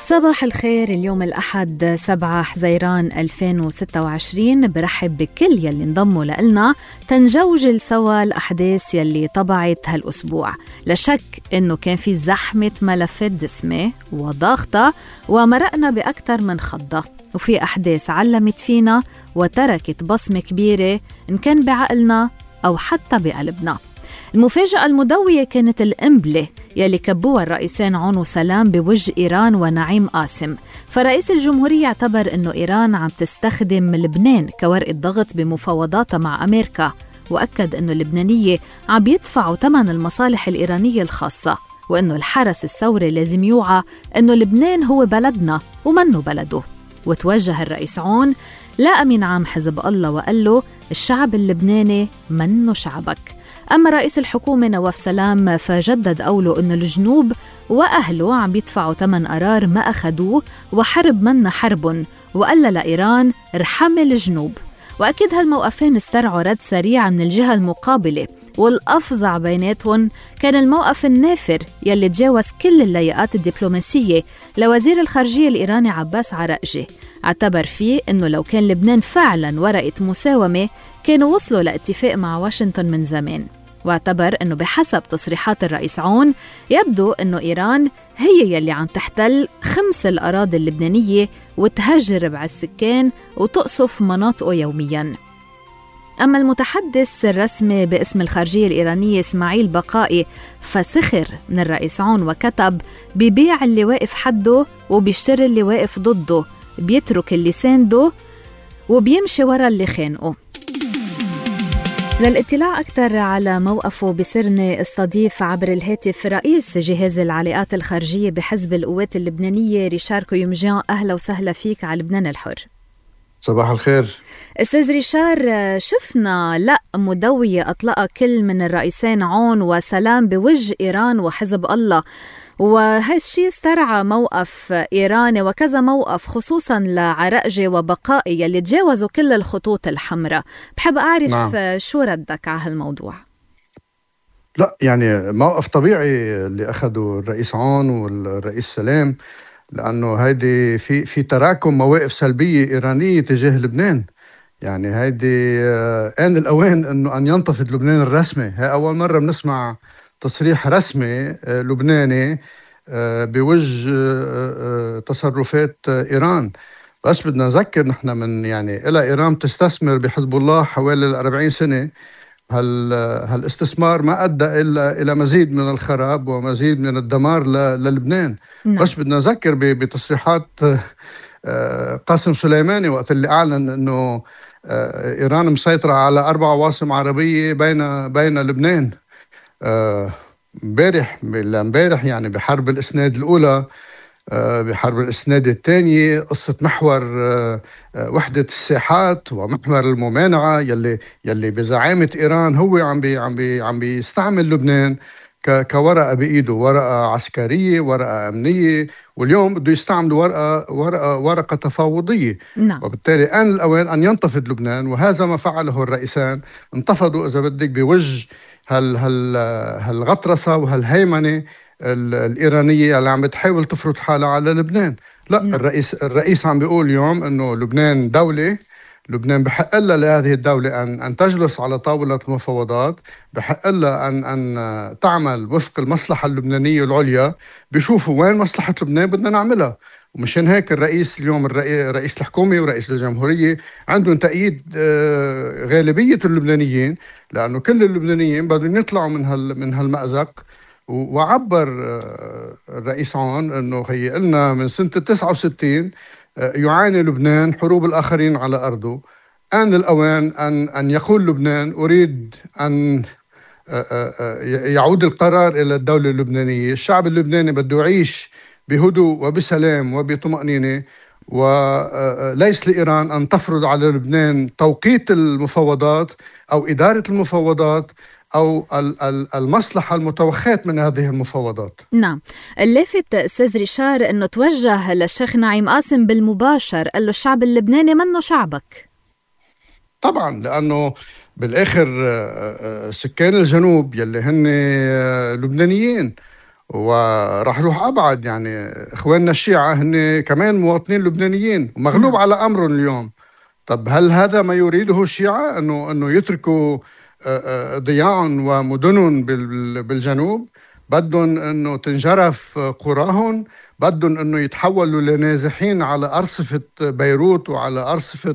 صباح الخير. اليوم الأحد 7 حزيران 2026. برحب بكل يلي انضموا لنا تنجوجل سوا الأحداث يلي طبعت هالأسبوع. لا شك إنه كان في زحمة ملفات دسمة وضاغطة ومرقنا بأكثر من خضة، وفي أحداث علمت فينا وتركت بصمة كبيرة إن كان بعقلنا أو حتى بقلبنا. المفاجأة المدوية كانت القنبلة يلي كبوها الرئيسين عون وسلام بوجه إيران ونعيم قاسم. فرئيس الجمهورية اعتبر أنه إيران عم تستخدم لبنان كورقة ضغط بمفاوضاتها مع أمريكا، وأكد أنه اللبنانية عم يدفعوا ثمن المصالح الإيرانية الخاصة، وأنه الحرس الثوري لازم يوعى أنه لبنان هو بلدنا ومنه بلده. وتوجه الرئيس عون لأمين عام حزب الله وقال له الشعب اللبناني منه شعبك. أما رئيس الحكومة نواف سلام فجدد قوله أن الجنوب وأهله عم بيدفعوا ثمن قرار ما أخدوه وحرب منا حرب، وقال لإيران ارحم الجنوب. وأكيد هالموقفين استرعوا رد سريع من الجهة المقابلة، والأفظع بيناتهم كان الموقف النافر يلي تجاوز كل اللياقات الدبلوماسية لوزير الخارجية الإيراني عباس عراقجي. اعتبر فيه أنه لو كان لبنان فعلا ورقة مساومة كانوا وصلوا لاتفاق مع واشنطن من زمان. واعتبر أنه بحسب تصريحات الرئيس عون يبدو أنه إيران هي يلي عم تحتل خمس الأراضي اللبنانية وتهجر ربع السكان وتقصف مناطقه يومياً. أما المتحدث الرسمي باسم الخارجية الإيرانية إسماعيل بقائي فسخر من الرئيس عون وكتب بيبيع اللي واقف حده وبيشتري اللي واقف ضده، بيترك اللي سانده وبيمشي ورا اللي خانقه. للاطلاع أكثر على موقفه بسرني استضيف عبر الهاتف رئيس جهاز العلاقات الخارجية بحزب القوات اللبنانية ريشار كويمجان. أهلا وسهلا فيك على لبنان الحر. صباح الخير أستاذ ريشار، شفنا مدوية أطلقها كل من الرئيسين عون وسلام بوجه إيران وحزب الله، وهالشي استرعى موقف إيراني وكذا موقف خصوصا لعراقجي وبقائي يلي تجاوزوا كل الخطوط الحمراء. بحب أعرف شو ردك على هالموضوع؟ لا يعني موقف طبيعي اللي أخذوا الرئيس عون والرئيس سلام، لأنه هيدي في تراكم مواقف سلبية إيرانية تجاه لبنان. يعني هيدي آن الأوان أنه أن ينتفض لبنان الرسمي. هي أول مرة بنسمع تصريح رسمي لبناني بوجه تصرفات إيران. بس بدنا نذكر نحن من إلى إيران تستثمر بحزب الله حوالي 40 سنة. هالاستثمار ما أدى إلا إلى مزيد من الخراب ومزيد من الدمار للبنان. بس بدنا نذكر بتصريحات قاسم سليماني وقت اللي أعلن أنه إيران مسيطرة على 4 عواصم عربية بين لبنان. امبارح بحرب الإسناد الأولى، بحرب الإسناد الثانية، قصة محور وحدة الساحات ومحور الممانعة يلي بزعامة إيران هو عم بيستعمل لبنان كورقة بإيده، ورقة عسكرية، ورقة أمنية، واليوم بده يستعمل ورقة تفاوضية. وبالتالي آن الأوان أن ينتفض لبنان، وهذا ما فعله الرئيسان. انتفضوا إذا بدك بوجه هالغطرسة وهالهيمنة الإيرانية اللي عم بتحاول تفرض حالها على لبنان. لا، الرئيس عم بيقول اليوم إنه لبنان دولة، لبنان بحق لها لهذه الدولة أن تجلس على طاولة المفاوضات، بحق لها أن تعمل وفق المصلحة اللبنانية العليا. بيشوفوا وين مصلحة لبنان بدنا نعملها. ومشان هيك الرئيس اليوم، رئيس الحكومة ورئيس الجمهورية عندهم تأييد غالبية اللبنانيين، لأنه كل اللبنانيين بدهم يطلعوا من هالمأزق. وعبر الرئيس عون أنه هي قلنا من سنة 69 يعاني لبنان حروب الآخرين على أرضه. آن الأوان أن يقول لبنان أريد أن يعود القرار إلى الدولة اللبنانية. الشعب اللبناني بده يعيش بهدوء وبسلام وبطمأنينة، وليس لإيران أن تفرض على لبنان توقيت المفاوضات أو إدارة المفاوضات أو المصلحة المتوخاة من هذه المفاوضات. نعم. اللافت أستاذ ريشار أنه توجه للشيخ نعيم قاسم بالمباشر، قال له الشعب اللبناني منه شعبك. طبعا، لأنه بالآخر سكان الجنوب يلي هن لبنانيين، وراح روح أبعد، يعني إخواننا الشيعة هن كمان مواطنين لبنانيين ومغلوب على أمرهم اليوم. طب هل هذا ما يريده الشيعة، أنه يتركوا ضياعهم ومدنهم بالجنوب؟ بدهم أنه تنجرف قراهم، بدهم أنه يتحولوا لنازحين على أرصفة بيروت وعلى أرصفة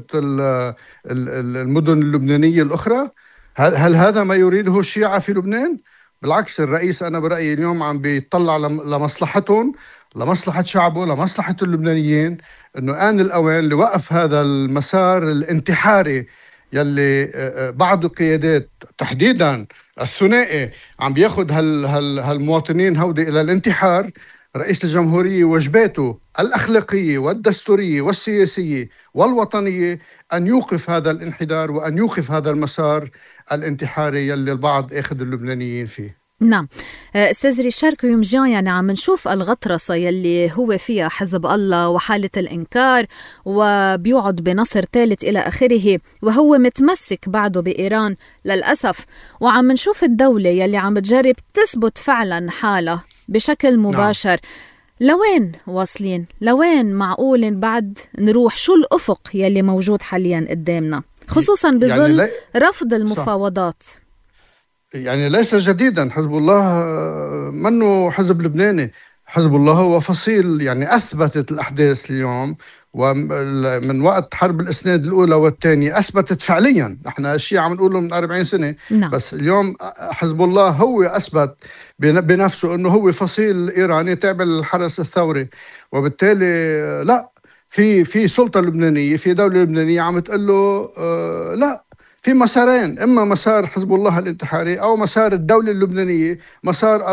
المدن اللبنانية الأخرى؟ هل هذا ما يريده الشيعة في لبنان؟ بالعكس، الرئيس أنا برأيي اليوم عم بيطلع لمصلحتهم، لمصلحة شعبه، لمصلحة اللبنانيين، أنه آن الأوان لوقف هذا المسار الانتحاري يلي بعض القيادات تحديدا الثنائي عم بياخد هالمواطنين هودي إلى الانتحار. رئيس الجمهورية واجباته الأخلاقية والدستورية والسياسية والوطنية أن يوقف هذا الانحدار وأن يوقف هذا المسار الانتحاري يلي البعض أخذ اللبنانيين فيه. نعم أستاذ ريشار كيومجان، يعني عم نشوف الغطرسة يلي هو فيها حزب الله وحالة الإنكار وبيقعد بنصر ثالث إلى آخره، وهو متمسك بعده بإيران للأسف، وعم نشوف الدولة يلي عم تجرب تثبت فعلا حالة بشكل مباشر. لوين واصلين؟ لوين معقول بعد نروح؟ شو الأفق يلي موجود حاليا قدامنا، خصوصا بظل يعني رفض المفاوضات؟ يعني ليس جديدا، حزب الله منه حزب لبناني، حزب الله هو فصيل، يعني أثبتت الأحداث اليوم ومن وقت حرب الإسناد الأولى والثانية أثبتت فعليا. احنا الشيء عم نقوله من 40 سنة. نعم. بس اليوم حزب الله هو أثبت بنفسه أنه هو فصيل إيراني تابع للحرس الثوري، وبالتالي لا، في سلطة لبنانية، في دولة لبنانية عم تقول له لا، في مسارين، إما مسار حزب الله الانتحاري أو مسار الدولة اللبنانية، مسار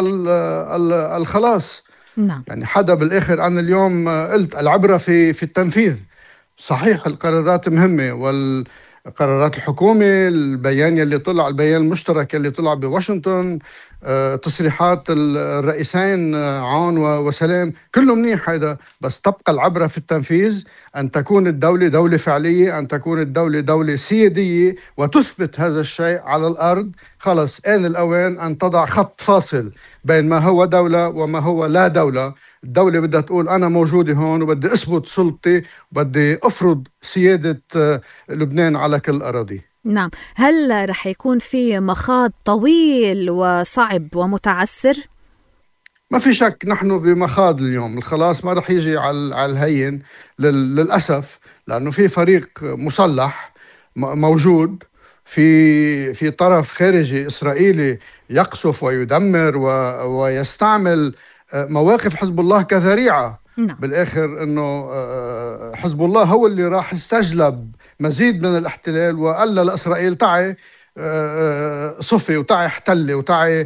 الخلاص. نعم. يعني حدا بالآخر أنا اليوم قلت العبرة في التنفيذ. صحيح القرارات مهمة، والقرارات الحكومة، البيان يلي طلع، البيان المشترك يلي طلع بواشنطن، تصريحات الرئيسين عون وسلام، كله منيح هذا، بس تبقى العبرة في التنفيذ، أن تكون الدولة دولة فعلية، أن تكون الدولة دولة سيادية وتثبت هذا الشيء على الأرض. خلص آن الأوان أن تضع خط فاصل بين ما هو دولة وما هو لا دولة. الدولة بدها تقول أنا موجودة هون وبدي أثبت سلطتي وبدي أفرض سيادة لبنان على كل أراضي. نعم. هل رح يكون في مخاض طويل وصعب ومتعسر؟ ما في شك نحن بمخاض اليوم، الخلاص ما رح يجي على الهين للأسف، لأنه في فريق مسلح موجود في طرف خارجي إسرائيلي يقصف ويدمر ويستعمل مواقف حزب الله كذريعة. نعم. بالآخر أنه حزب الله هو اللي راح استجلب مزيد من الاحتلال وقال لإسرائيل تعي صفي وتعي احتلي وتعي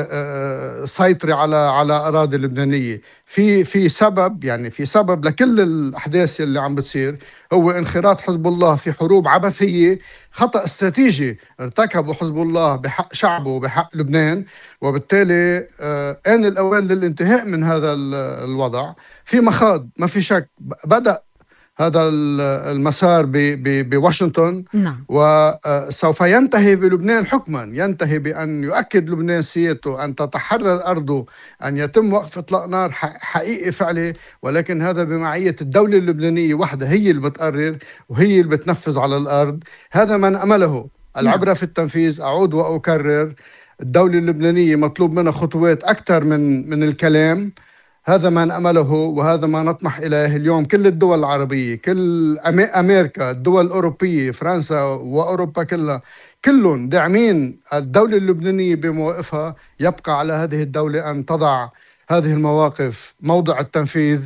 سيطري على أراضي لبنانية. في سبب، يعني في سبب لكل الأحداث اللي عم بتصير، هو انخراط حزب الله في حروب عبثية، خطأ استراتيجي ارتكبه حزب الله بحق شعبه وبحق لبنان، وبالتالي آن الأوان للانتهاء من هذا الوضع. في مخاض ما في شك، بدأ هذا المسار بواشنطن. نعم. وسوف ينتهي بلبنان حكما، ينتهي بأن يؤكد لبنان سيادته، أن تتحرر أرضه، أن يتم وقف إطلاق نار حقيقي فعلي، ولكن هذا بمعية الدولة اللبنانية وحدها، هي اللي بتقرر وهي اللي بتنفذ على الأرض. هذا ما نأمله. العبرة في التنفيذ. أعود وأكرر، الدولة اللبنانية مطلوب منها خطوات أكثر من الكلام. هذا ما نأمله وهذا ما نطمح إليه اليوم. كل الدول العربية، كل أمريكا، الدول الأوروبية، فرنسا وأوروبا كلها، كلهم داعمين الدولة اللبنانية بمواقفها. يبقى على هذه الدولة أن تضع هذه المواقف موضع التنفيذ،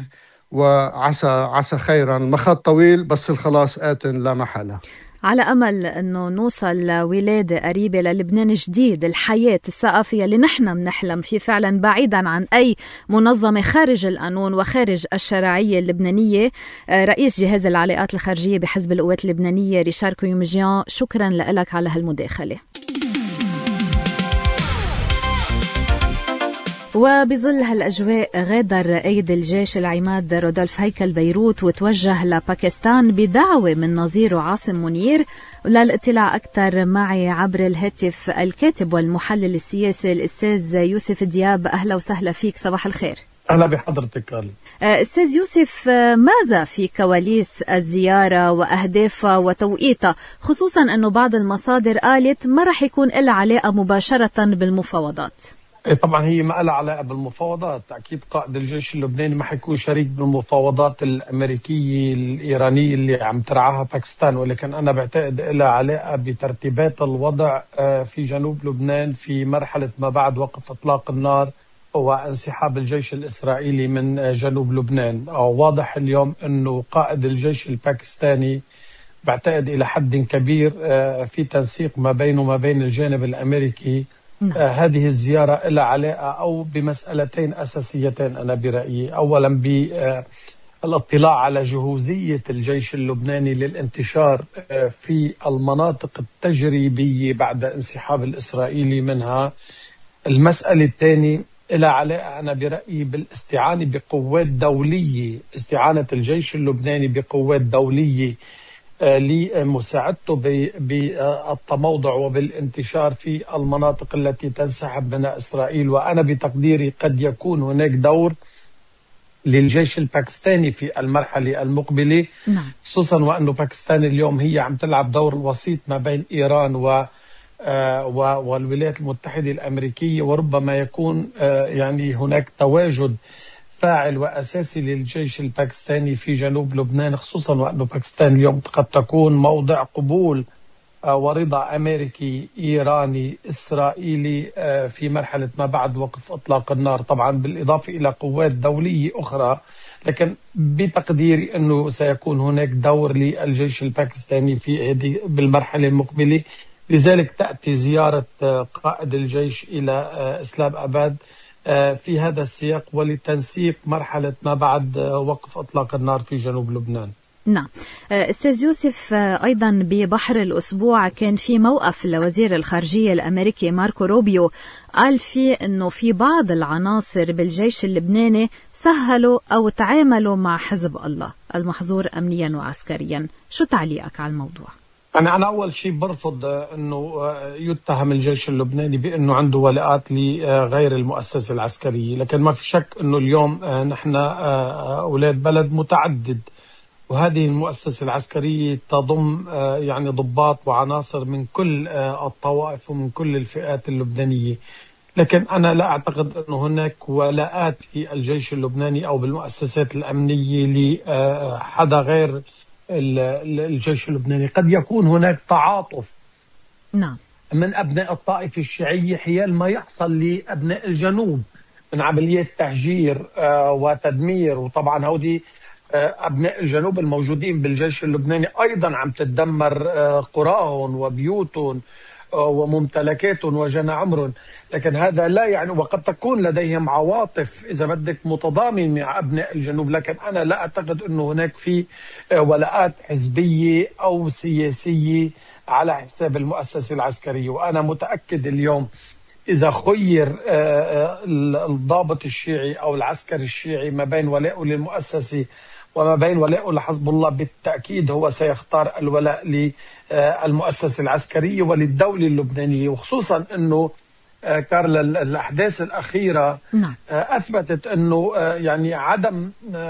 وعسى خيرا. المخاض طويل بس الخلاص آت لا محالة. على أمل أنه نوصل لولادة قريبة للبنان جديد، الحياة الثقافية اللي نحن بنحلم فيه فعلا، بعيدا عن أي منظمة خارج القانون وخارج الشرعية اللبنانية. رئيس جهاز العلاقات الخارجية بحزب القوات اللبنانية ريشار كيومجان، شكرا لك على هالمداخلة. وبظل هالأجواء غادر أيد الجيش العماد رودولف هيكل بيروت وتوجه لباكستان بدعوة من نظيره عاصم منير. للاطلاع أكثر معي عبر الهاتف الكاتب والمحلل السياسي الأستاذ يوسف دياب. أهلا وسهلا فيك، صباح الخير. أهلا بحضرتك كارل. أستاذ يوسف، ماذا في كواليس الزيارة وأهدافها وتوقيتها، خصوصا أنه بعض المصادر قالت ما رح يكون لها علاقة مباشرة بالمفاوضات؟ طبعا هي ما لها علاقة بالمفاوضات، أكيد قائد الجيش اللبناني ما حيكون شريك بالمفاوضات الأمريكية الإيرانية اللي عم ترعاها باكستان، ولكن أنا بعتقد لها علاقة بترتيبات الوضع في جنوب لبنان في مرحلة ما بعد وقف إطلاق النار وانسحاب الجيش الإسرائيلي من جنوب لبنان. واضح اليوم أنه قائد الجيش الباكستاني بعتقد إلى حد كبير في تنسيق ما بينه وما بين الجانب الأمريكي. هذه الزيارة لها علاقة أو بمسألتين أساسيتين أنا برأيي. أولا بالاطلاع على جهوزية الجيش اللبناني للانتشار في المناطق التجريبية بعد انسحاب الإسرائيلي منها. المسألة الثانية لها علاقة أنا برأيي بالاستعانة بقوات دولية، استعانة الجيش اللبناني بقوات دولية لمساعدته بالتموضع وبالانتشار في المناطق التي تنسحب منها إسرائيل. وأنا بتقديري قد يكون هناك دور للجيش الباكستاني في المرحلة المقبلة، خصوصا وأنه باكستان اليوم هي عم تلعب دور الوسيط ما بين إيران والولايات المتحدة الأمريكية، وربما يكون يعني هناك تواجد فاعل وأساسي للجيش الباكستاني في جنوب لبنان، خصوصا وأن باكستان اليوم قد تكون موضع قبول ورضا أمريكي إيراني إسرائيلي في مرحلة ما بعد وقف إطلاق النار، طبعا بالإضافة إلى قوات دولية أخرى. لكن بتقديري أنه سيكون هناك دور للجيش الباكستاني في هذه بالمرحلة المقبلة. لذلك تأتي زيارة قائد الجيش إلى إسلام أباد في هذا السياق ولتنسيق مرحلة ما بعد وقف إطلاق النار في جنوب لبنان. نعم أستاذ يوسف، أيضا ببحر الأسبوع كان في موقف لوزير الخارجية الأمريكي ماركو روبيو، قال فيه أنه في بعض العناصر بالجيش اللبناني سهلوا أو تعاملوا مع حزب الله المحظور أمنيا وعسكريا. شو تعليقك على الموضوع؟ أنا أول شيء برفض أنه يتهم الجيش اللبناني بأنه عنده ولاءات لغير المؤسسة العسكرية، لكن ما في شك أنه اليوم نحن أولاد بلد متعدد، وهذه المؤسسة العسكرية تضم يعني ضباط وعناصر من كل الطوائف ومن كل الفئات اللبنانية. لكن أنا لا أعتقد أنه هناك ولاءات في الجيش اللبناني أو بالمؤسسات الأمنية لحدا غير الجيش اللبناني. قد يكون هناك تعاطف من أبناء الطائفة الشيعية حيال ما يحصل لأبناء الجنوب من عمليات تهجير وتدمير، وطبعا هودي أبناء الجنوب الموجودين بالجيش اللبناني أيضا عم تدمر قراهم وبيوتهم وممتلكاتهم وجنى عمرهم. لكن هذا لا يعني، وقد تكون لديهم عواطف إذا بدك متضامن مع أبناء الجنوب، لكن أنا لا أعتقد أنه هناك في ولاءات حزبية أو سياسية على حساب المؤسسة العسكرية. وأنا متأكد اليوم إذا خير الضابط الشيعي أو العسكري الشيعي ما بين ولائه للمؤسسة وما بين ولائه لحزب الله، بالتأكيد هو سيختار الولاء للمؤسسة العسكرية وللدولة اللبنانية. وخصوصا أنه كارلا الأحداث الأخيرة أثبتت أنه يعني عدم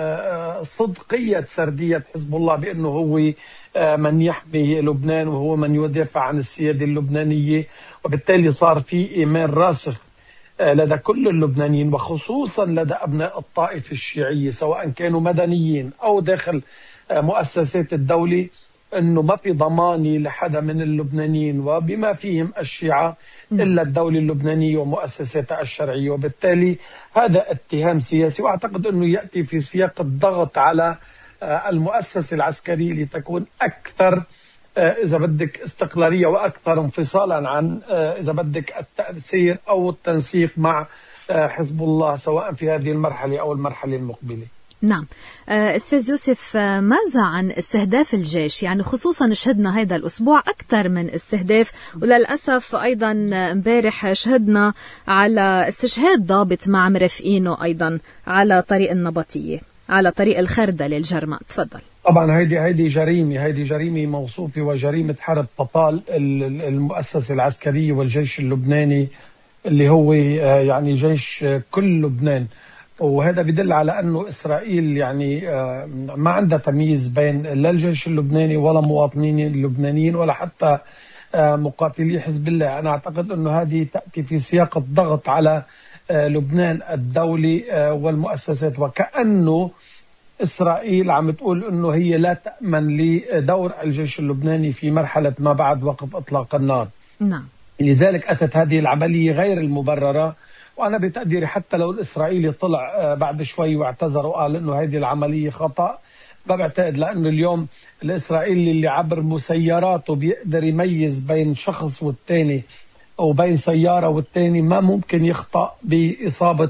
صدقية سردية حزب الله بأنه هو من يحمي لبنان وهو من يدافع عن السيادة اللبنانية، وبالتالي صار في إيمان راسخ لدى كل اللبنانيين وخصوصا لدى أبناء الطائفة الشيعية سواء كانوا مدنيين أو داخل مؤسسات الدولة، أنه ما في ضماني لحدا من اللبنانيين وبما فيهم الشيعة إلا الدولة اللبنانية ومؤسساتها الشرعية. وبالتالي هذا اتهام سياسي، وأعتقد أنه يأتي في سياق الضغط على المؤسسة العسكرية لتكون أكثر إذا بدك استقلالية وأكثر انفصالا عن إذا بدك التأثير أو التنسيق مع حزب الله سواء في هذه المرحلة أو المرحلة المقبلة. نعم. أستاذ يوسف، ماذا عن استهداف الجيش؟ يعني خصوصا شهدنا هذا الأسبوع أكثر من استهداف، وللأسف أيضا امبارح شهدنا على استشهاد ضابط مع مرافقينه أيضا على طريق النبطية، على طريق الخردة للجرماء. تفضل. طبعا هيدي جريمة موصوفة، وجريمة حرب تطال المؤسسة العسكرية والجيش اللبناني اللي هو يعني جيش كل لبنان. وهذا بدل على أنه إسرائيل يعني ما عندها تمييز بين لا الجيش اللبناني ولا مواطنين اللبنانيين ولا حتى مقاتلي حزب الله. أنا أعتقد أنه هذه تأتي في سياق الضغط على لبنان الدولي والمؤسسات، وكأنه إسرائيل عم تقول أنه هي لا تأمن لدور الجيش اللبناني في مرحلة ما بعد وقف إطلاق النار. نعم. لذلك أتت هذه العملية غير المبررة. وأنا بتقديري حتى لو الإسرائيلي طلع بعد شوي واعتذر وقال أنه هذه العملية خطأ، ما بعتقد، لأنه اليوم الإسرائيلي اللي عبر مسيراته بيقدر يميز بين شخص والتاني أو بين سيارة والتاني، ما ممكن يخطأ بإصابة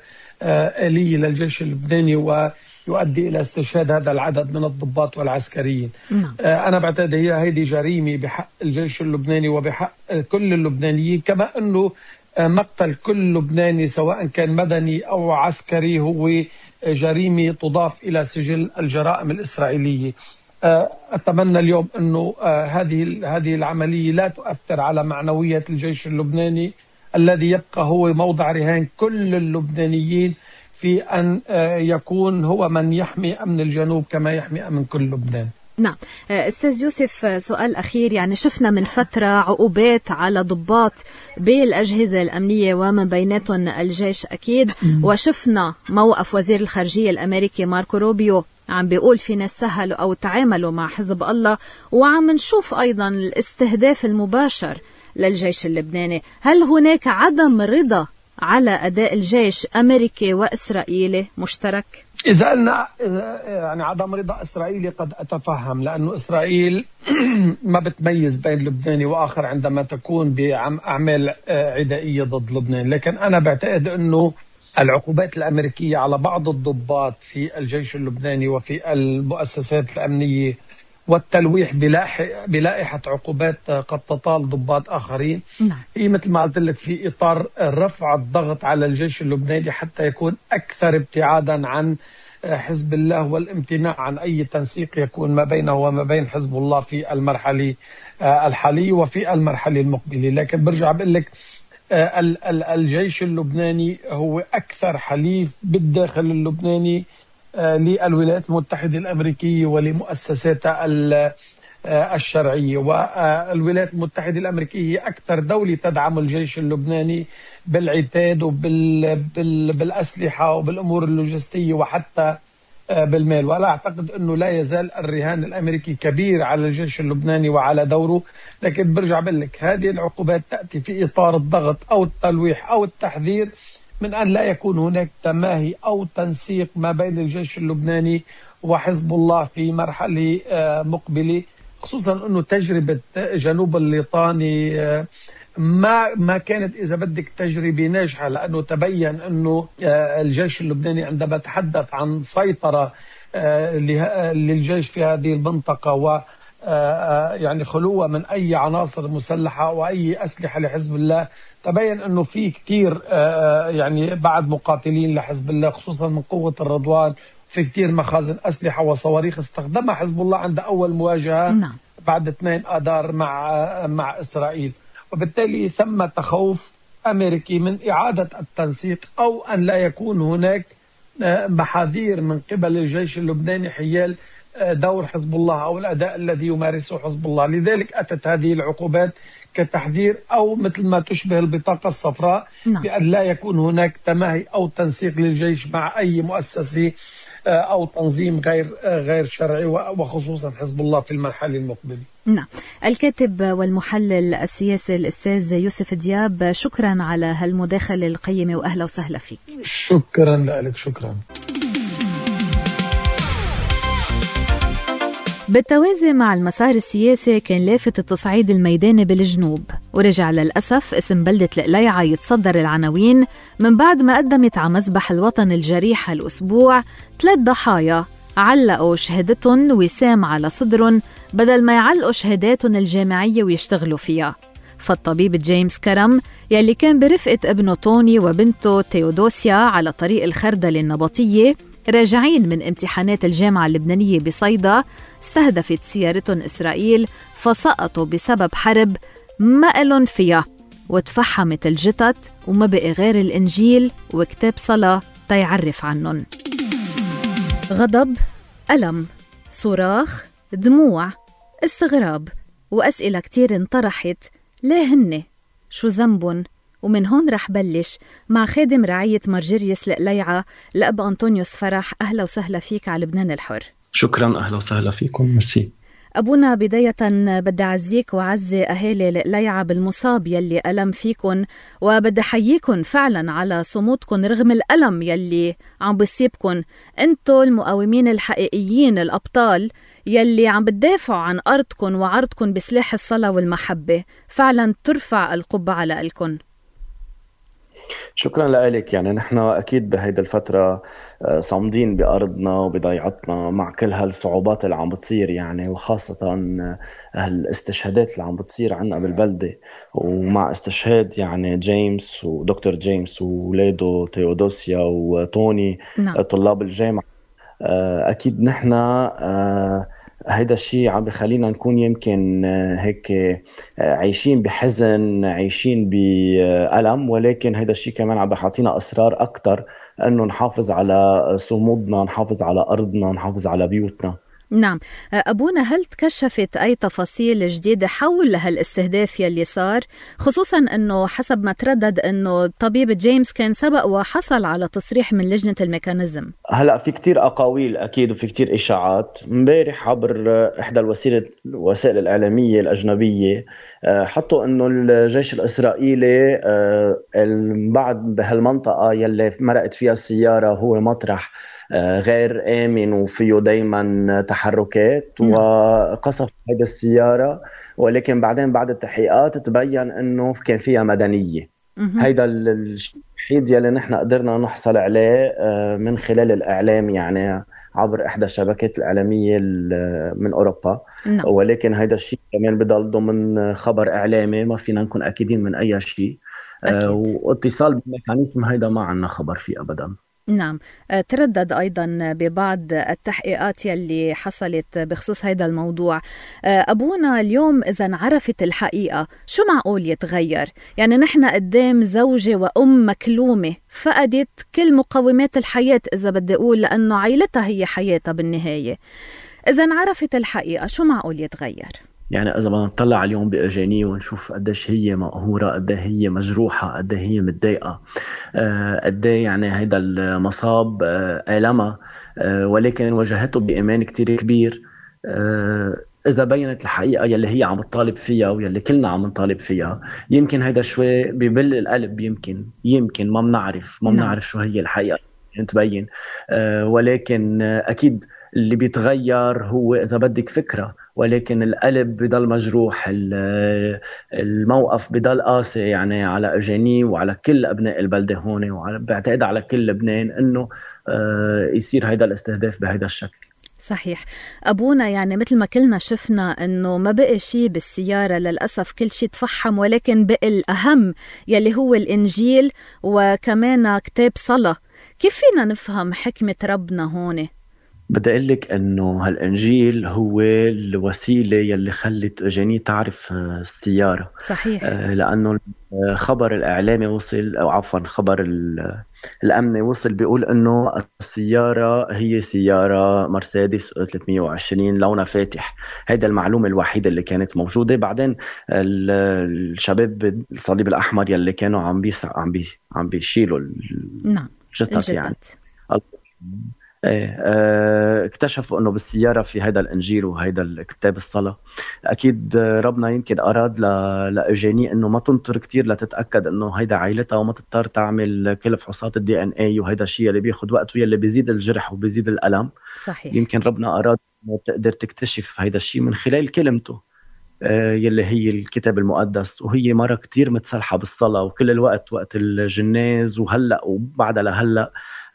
آلية للجيش اللبناني ويؤدي إلى استشهاد هذا العدد من الضباط والعسكريين. أنا بعتقد هذه جريمة بحق الجيش اللبناني وبحق كل اللبنانيين، كما أنه مقتل كل لبناني سواء كان مدني أو عسكري هو جريمة تضاف إلى سجل الجرائم الإسرائيلية. أتمنى اليوم أنه هذه العملية لا تؤثر على معنوية الجيش اللبناني الذي يبقى هو موضع رهان كل اللبنانيين في أن يكون هو من يحمي أمن الجنوب كما يحمي أمن كل لبنان. نعم. أستاذ يوسف، سؤال أخير. يعني شفنا من فترة عقوبات على ضباط بالأجهزة الأمنية ومن بيناتهم الجيش أكيد، وشفنا موقف وزير الخارجية الأمريكي ماركو روبيو عم بيقول في ناس سهلوا أو تعاملوا مع حزب الله، وعم نشوف أيضا الاستهداف المباشر للجيش اللبناني. هل هناك عدم رضا على أداء الجيش أمريكي وإسرائيلي مشترك؟ إذا قلنا يعني عدم رضا إسرائيلي قد أتفهم، لأنه إسرائيل ما بتميز بين لبناني وآخر عندما تكون بأعمال عدائية ضد لبنان. لكن أنا بعتقد أنه العقوبات الأمريكية على بعض الضباط في الجيش اللبناني وفي المؤسسات الأمنية والتلويح بلائحة عقوبات قد تطال ضباط آخرين، هي مثل ما قلت لك في إطار رفع الضغط على الجيش اللبناني حتى يكون أكثر ابتعادا عن حزب الله والامتناع عن أي تنسيق يكون ما بينه وما بين حزب الله في المرحلة الحالية وفي المرحلة المقبلة. لكن برجع بقول لك الجيش اللبناني هو أكثر حليف بالداخل اللبناني للولايات المتحدة الأمريكية ولمؤسساتها الشرعية. والولايات المتحدة الأمريكية هي أكثر دولة تدعم الجيش اللبناني بالعتاد وبالأسلحة وبالأمور اللوجستية وحتى بالمال. ولا أعتقد أنه لا يزال الرهان الأمريكي كبير على الجيش اللبناني وعلى دوره. لكن برجع بقول لك هذه العقوبات تأتي في إطار الضغط أو التلويح أو التحذير من أن لا يكون هناك تماهي أو تنسيق ما بين الجيش اللبناني وحزب الله في مرحلة مقبلة، خصوصا أنه تجربة جنوب الليطاني ما كانت إذا بدك تجربة ناجحة، لأنه تبين أنه الجيش اللبناني عندما تحدث عن سيطرة للجيش في هذه المنطقة و يعني خلوة من أي عناصر مسلحة وأي أسلحة لحزب الله، تبين أنه في كتير يعني بعد مقاتلين لحزب الله خصوصا من قوة الرضوان، في كتير مخازن أسلحة وصواريخ استخدمها حزب الله عند أول مواجهة بعد 2 آذار مع إسرائيل. وبالتالي ثم تخوف أمريكي من إعادة التنسيق أو أن لا يكون هناك محاذير من قبل الجيش اللبناني حيال دور حزب الله أو الأداء الذي يمارسه حزب الله. لذلك أتت هذه العقوبات كتحذير أو مثل ما تشبه البطاقة الصفراء بأن لا يكون هناك تماهي أو تنسيق للجيش مع أي مؤسسة أو تنظيم غير شرعي وخصوصا حزب الله في المرحلة المقبلة. نعم. الكاتب والمحلل السياسي الأستاذ يوسف دياب، شكرا على هالمداخلة القيمة وأهلا وسهلا فيك. شكرا لك. شكرا. بالتوازي مع المسار السياسي كان لافت التصعيد الميداني بالجنوب، ورجع للأسف اسم بلدة القليعة يتصدر العناوين من بعد ما قدمت على مذبح الوطن الجريح هالأسبوع 3 ضحايا علقوا شهادتهم وسام على صدرهم بدل ما يعلقوا شهاداتهم الجامعية ويشتغلوا فيها. فالطبيب جيمس كرم يلي كان برفقة ابنه توني وبنته تيودوسيا على طريق الخردلة النبطية راجعين من امتحانات الجامعة اللبنانية بصيدا، استهدفت سيارتهم إسرائيل فسقطوا بسبب حرب ما إلن فيها، وتفحمت الجثث وما بقي غير الإنجيل وكتاب صلاة تيعرف عنهم. غضب، ألم، صراخ، دموع، استغراب، وأسئلة كتير انطرحت. ليه هن؟ شو ذنبن؟ ومن هون رح بلش مع خادم رعاية مرجريس القليعة الأب أنطونيوس فرح. أهلا وسهلا فيك على لبنان الحر. شكرا، أهلا وسهلا فيكم، ميرسي. أبونا بداية بدي أعزيك وعزي أهالي القليعة بالمصاب يلي ألم فيكن، وبدي حييكن فعلا على صمودكن رغم الألم يلي عم بيصيبكن. أنتو المقاومين الحقيقيين، الأبطال يلي عم بتدافعوا عن أرضكن وعرضكن بسلاح الصلاة والمحبة. فعلا ترفع القبة على إلكن. شكرا لك. يعني نحن أكيد بهيدا الفترة صامدين بأرضنا وبضيعتنا مع كل هالصعوبات اللي عم بتصير، يعني وخاصة هالاستشهادات اللي عم بتصير عنا بالبلدة، ومع استشهاد يعني جيمس ودكتور جيمس وولاده تيودوسيا وتوني. نعم. طلاب الجامعة. أكيد نحن هيدا الشيء عم بخلينا نكون يمكن هيك عايشين بحزن، عايشين بألم، ولكن هيدا الشيء كمان عم بحاطينا أسرار أكتر أنه نحافظ على صمودنا، نحافظ على أرضنا، نحافظ على بيوتنا. نعم. أبونا، هل تكشفت أي تفاصيل جديدة حول هالاستهداف يلي صار، خصوصا أنه حسب ما تردد أنه الطبيب جيمس كان سبق وحصل على تصريح من لجنة الميكانيزم؟ هلأ في كتير أقاويل أكيد وفي كتير إشاعات. مبارح عبر إحدى الوسائل الإعلامية الأجنبية حطوا أنه الجيش الإسرائيلي بعد بهالمنطقة يلي مرقت فيها السيارة هو مطرح غير آمن وفيه دايما تحركات، وقصف هذه السيارة، ولكن بعدين بعد التحقيقات تبين أنه كان فيها مدنية. هيدا الشيء يلي نحن قدرنا نحصل عليه من خلال الإعلام، يعني عبر إحدى الشبكات الإعلامية من أوروبا. ولكن هيدا الشيء كمان بضل ضمن خبر إعلامي، ما فينا نكون أكيدين من أي شيء. واتصال بالميكانيزم هيدا ما عنا خبر فيه أبدا. نعم. تردد أيضا ببعض التحقيقات يلي حصلت بخصوص هذا الموضوع. أبونا، اليوم إذا عرفت الحقيقة شو معقول يتغير؟ يعني نحن قدام زوجة وأم مكلومة فقدت كل مقومات الحياة، إذا بدي أقول، لأنه عائلتها هي حياتها بالنهاية. إذا عرفت الحقيقة شو معقول يتغير؟ يعني إذا بدنا نطلع اليوم بأجاني ونشوف قديش هي مقهورة، قديه هي مجروحة، قديه هي متضايقة، قديه يعني هيدا المصاب ألمها، ولكن واجهته بإيمان كتير كبير. إذا بينت الحقيقة يلي هي عم تطالب فيها ويلي كلنا عم نطالب فيها، يمكن هيدا شوي ببل القلب. يمكن ما بنعرف شو هي الحقيقة تبين، ولكن أكيد اللي بيتغير هو إذا بدك فكرة، ولكن القلب بضل مجروح، الموقف بضل قاسي يعني على أجاني وعلى كل أبناء البلدة هون، وبعتقد على كل لبنان إنه يصير هيدا الاستهداف بهيدا الشكل. صحيح. أبونا، يعني مثل ما كلنا شفنا أنه ما بقى شيء بالسيارة للأسف، كل شيء تفحم، ولكن بقى الأهم يلي هو الإنجيل وكمان كتاب صلاة. كيف فينا نفهم حكمة ربنا هون؟ بدي أقول لك إنه هالإنجيل هو الوسيلة يلي خلت أجاني تعرف السيارة. صحيح. لأنه خبر الإعلامي وصل، أو عفوا خبر الأمني وصل، بيقول إنه السيارة هي سيارة مرسيدس 320 لونها فاتح. هيدا المعلومة الوحيدة اللي كانت موجودة. بعدين الشباب الصليب الأحمر يلي كانوا عم بيشيلوا الجثث يعني اكتشفوا انه بالسيارة في هيدا الانجيل وهيدا الكتاب الصلاة. اكيد ربنا يمكن اراد لاجاني انه ما تنطر كتير لتتاكد انه هيدا عائلتها، وما تضطر تعمل كل فحوصات الدي ان اي، وهيدا الشيء اللي بياخد وقت ويلي بيزيد الجرح وبيزيد الالم. صحيح. يمكن ربنا اراد تقدر تكتشف هيدا الشيء من خلال كلمته يلي هي الكتاب المقدس. وهي مرة كتير متسلحة بالصلاة، وكل الوقت وقت الجناز وهلأ وبعدها لهلأ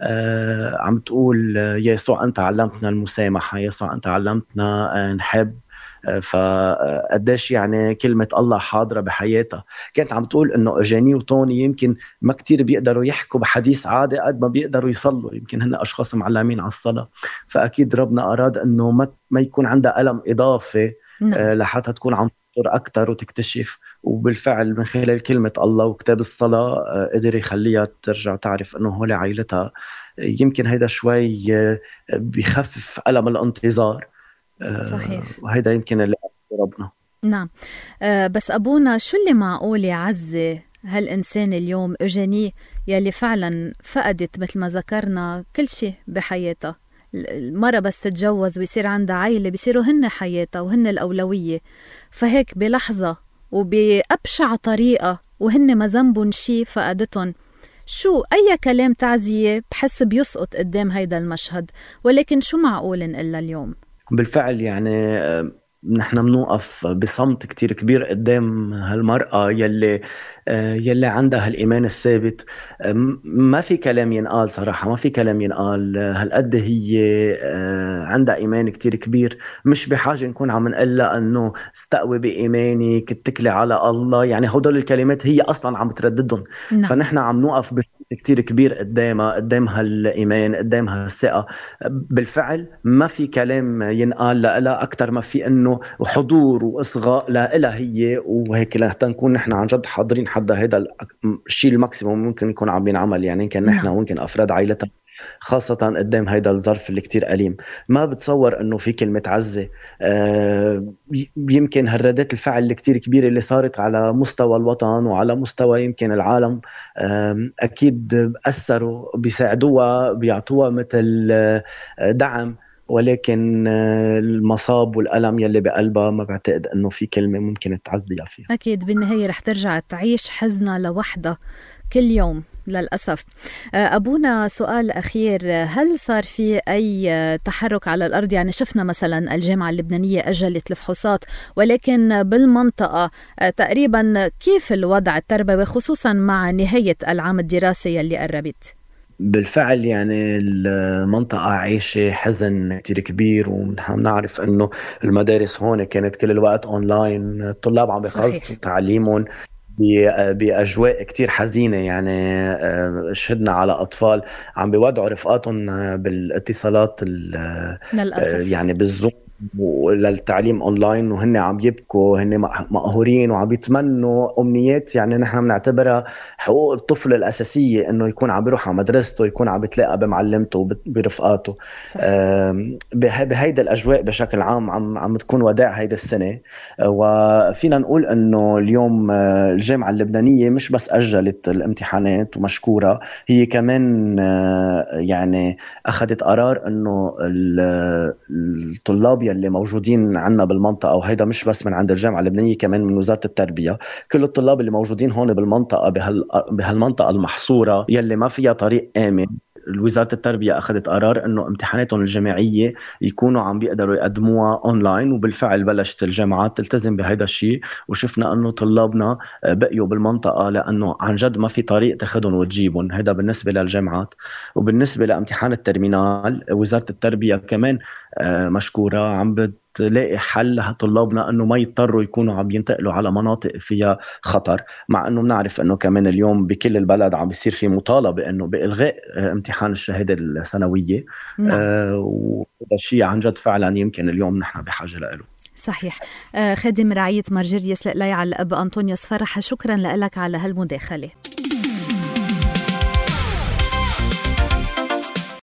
عم تقول يا يسوع أنت علمتنا المسامحة، يا يسوع أنت علمتنا نحب. فقديش يعني كلمة الله حاضرة بحياتها. كانت عم تقول إنه جاني وتوني يمكن ما كتير بيقدروا يحكوا بحديث عادي قد ما بيقدروا يصلوا، يمكن هن أشخاص معلمين على الصلاة. فأكيد ربنا أراد إنه ما يكون عندها ألم إضافي لحتى تكون عم تطور أكتر وتكتشف. وبالفعل من خلال كلمة الله وكتاب الصلاة قدر يخليها ترجع تعرف إنه هو لعائلتها. يمكن هيدا شوي بيخفف ألم الانتظار. صحيح. وهذا يمكن اللي ربنا. نعم. بس أبونا شو اللي معقول يعزي هالإنسان اليوم أوجيني يلي فعلا فقدت مثل ما ذكرنا كل شيء بحياتها؟ المرة بس تتجوز ويصير عندها عائلة بيصيروا هن حياتها وهن الأولوية، فهيك بلحظة وبأبشع طريقة وهن ما ذنبن شيء فقدتهم. شو أي كلام تعزية بحس بيسقط قدام هيدا المشهد، ولكن شو معقول نقلها اليوم؟ بالفعل يعني نحن بنوقف بصمت كتير كبير قدام هالمرأة يلي عندها هالإيمان الثابت. ما في كلام ينقال صراحة، ما في كلام ينقال. هالقد هي عندها إيمان كتير كبير، مش بحاجة نكون عم نقلها أنه استقوي بإيمانك اتكلي على الله. يعني هدول الكلمات هي أصلا عم ترددهم. فنحن عم نوقف بصمت كتير كبير قدامها، قدام هالإيمان، قدام هالثقة. بالفعل ما في كلام ينقال لها أكتر ما في أنه حضور وإصغاء لها هي. وهيك لحتى نكون نحن عن جد حاضرين حدا هذا الشيء الماكسيموم ممكن يكون عم ينعمل. يعني كان نحن وممكن أفراد عائلتها، خاصة قدام هيدا الظرف اللي كتير أليم. ما بتصور أنه في كلمة عزة. يمكن هالردات الفعل اللي كتير كبيرة اللي صارت على مستوى الوطن وعلى مستوى يمكن العالم أكيد أثروا، بيساعدوها، بيعطوها مثل دعم. ولكن المصاب والألم يلي بقلبها ما بعتقد أنه في كلمة ممكن تعزيها فيها. أكيد بالنهاية رح ترجع تعيش حزنها لوحدها كل يوم للأسف. أبونا سؤال أخير، هل صار في أي تحرك على الأرض؟ يعني شفنا مثلا الجامعة اللبنانية أجلت الفحوصات، ولكن بالمنطقة تقريبا كيف الوضع التربوي خصوصا مع نهاية العام الدراسي يلي قربت؟ بالفعل يعني المنطقة عايشة حزن كتير كبير، ونحن نعرف أنه المدارس هون كانت كل الوقت أونلاين. الطلاب عم بيخلصوا تعليمهم بأجواء كتير حزينة. يعني شهدنا على أطفال عم بيودعوا رفقاتهم بالاتصالات يعني بالزوم للتعليم أونلاين، وهن عم يبكوا، هن مقهورين وعم يتمنوا أمنيات. يعني نحن بنعتبرها حقوق الطفل الأساسية، إنه يكون عم بيروح على مدرسته، يكون عم بتلاقى بمعلمته برفقاته. بهيدا الأجواء بشكل عام عم تكون وداع هيدا السنة. وفينا نقول إنه اليوم الجامعة اللبنانية مش بس أجلت الامتحانات ومشكورة، هي كمان يعني أخذت قرار إنه الطلاب اللي موجودين عنا بالمنطقة، وهيدا مش بس من عند الجامعة اللبنانية، كمان من وزارة التربية، كل الطلاب اللي موجودين هون بالمنطقة بهالمنطقة المحصورة يلي ما فيها طريق آمن، وزارة التربية أخذت قرار أنه امتحاناتهم الجامعية يكونوا عم بيقدروا يقدموها أونلاين. وبالفعل بلشت الجامعات تلتزم بهذا الشيء، وشفنا أنه طلابنا بقيوا بالمنطقة لأنه عن جد ما في طريق تاخدهم وتجيبهم. هذا بالنسبة للجامعات. وبالنسبة لامتحان الترمينال، وزارة التربية كمان مشكورة عم تلاقي حل لطلابنا أنه ما يضطروا يكونوا عم ينتقلوا على مناطق فيها خطر، مع أنه بنعرف أنه كمان اليوم بكل البلد عم بيصير في مطالبة أنه بإلغاء امتحان الشهادة السنوية. وهذا الشيء عن جد فعلا يمكن اليوم نحن بحاجة له. صحيح. خادم رعية مرجريس لقلاي على الأب أنطونيوس فرح، شكرا لك على هالمداخلة.